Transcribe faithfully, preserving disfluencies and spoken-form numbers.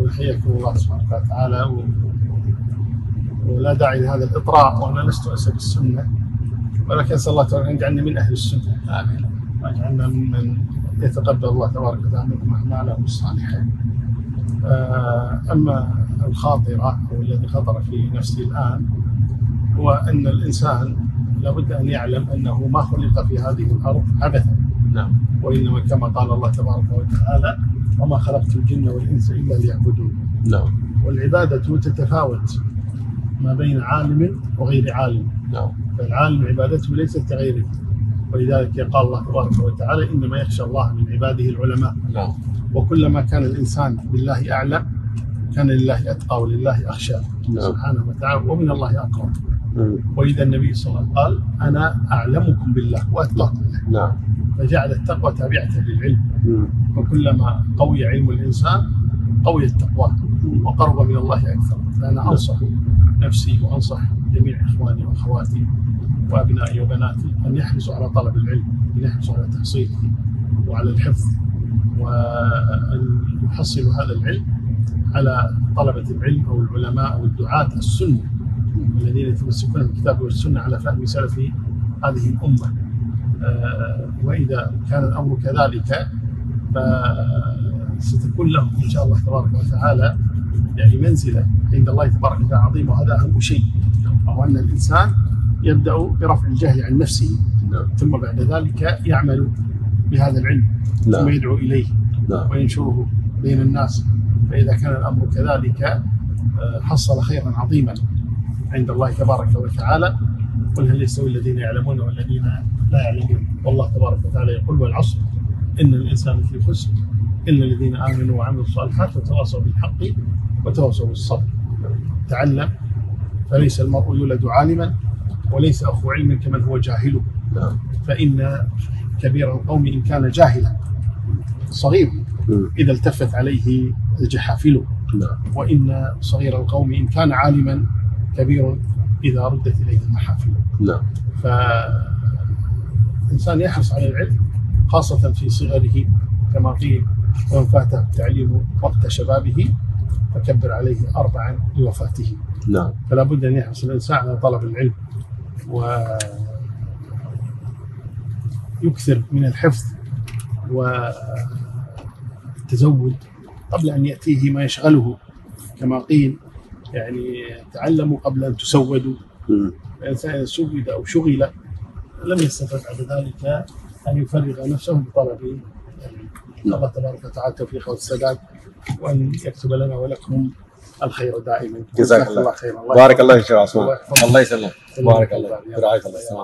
أقول حياكم الله سبحانه وتعالى، و... ولا داعي لهذا الإطراء، وأنا لست أسأل السنة، ولكن أسأل الله تعالى أن يجعلني من أهل السنة. آمين. ويجعلنا من يتقبل الله تبارك وتعالى منهم أعمالهم الصالحة. أما الخاطرة أو الذي خطر في نفسي الآن هو أن الإنسان لابد أن يعلم أنه ما خلق في هذه الأرض عبثا. نعم. وإنما كما قال الله تبارك وتعالى: وما خلقت الجن والإنس إلا ليعبدون. نعم. والعبادة تتفاوت ما بين عالم وغير عالم. نعم. فالعالم عبادته ليست كغيره، ولذلك قال الله تبارك وتعالى: إنما يخشى الله من عباده العلماء. نعم. وكلما كان الإنسان بالله أعلم كان لله أتقى ولله أخشى. نعم. سبحانه وتعالى، ومن الله أقرب. وإذا النبي صلى الله عليه وسلم قال: أنا أعلمكم بالله وأتقاكم بالله. نعم. فجعل التقوى تابعة للعلم. وكلما قوي علم الإنسان قوي التقوى وقرب من الله أكثر. فأنا أنصح نفسي وأنصح جميع إخواني وأخواتي وأبنائي وبناتي أن يحرصوا على طلب العلم، أن يحرصوا على تحصيله وعلى الحفظ، وأن يحصلوا هذا العلم على طلبة العلم أو العلماء أو الدعاة السنة الذين يتمسكون بالكتاب والسنة على فهم سلف هذه الأمة. وإذا كان الأمر كذلك فستكون لهم إن شاء الله تبارك وتعالى يعني منزلة عند الله تبارك وتعالى عظيمة. وهذا أهم شيء، وهو أن الإنسان يبدأ برفع الجهل عن نفسه، ثم بعد ذلك يعمل بهذا العلم، ثم يدعو إليه وينشره بين الناس. فإذا كان الأمر كذلك حصل خيرا عظيما عند الله تبارك وتعالى. قل هل يستوي الذين يعلمون والذين لا يعلمون؟ والله تبارك وتعالى يقول: والعصر إن الإنسان في خسر إلا الذين آمنوا وعملوا الصالحات وتواصوا بالحق وتواصوا بالصبر. تعلم، فليس المرء يولد عالما وليس أخو علم كمن هو جاهل. فإن كبير القوم إن كان جاهلا صغير إذا التفت عليه الجحافل، وإن صغير القوم إن كان عالما كبير إذا ردت إليه المحافل. فالإنسان يحرص على العلم خاصة في صغره، كما قيل: ومن فاته التعليم وقت شبابه فكبر عليه أربعا لوفاته. نعم. فلا بد أن يحرص الإنسان على طلب العلم، ويكثر من الحفظ والتزود قبل أن يأتيه ما يشغله، كما قيل: يعني تعلموا قبل أن تسودوا. الإنسان سود أو شغل لم يستطع بعد ذلك أن يفرغ نفسه بطلب العلم. الله تبارك وتعالى التوفيق والسداد، وأن يكتب لنا ولكم الخير دائما. جزاك الله خيرا. بارك الله فيك يا عثمان. الله يسلمك. بارك الله. برعاية الله.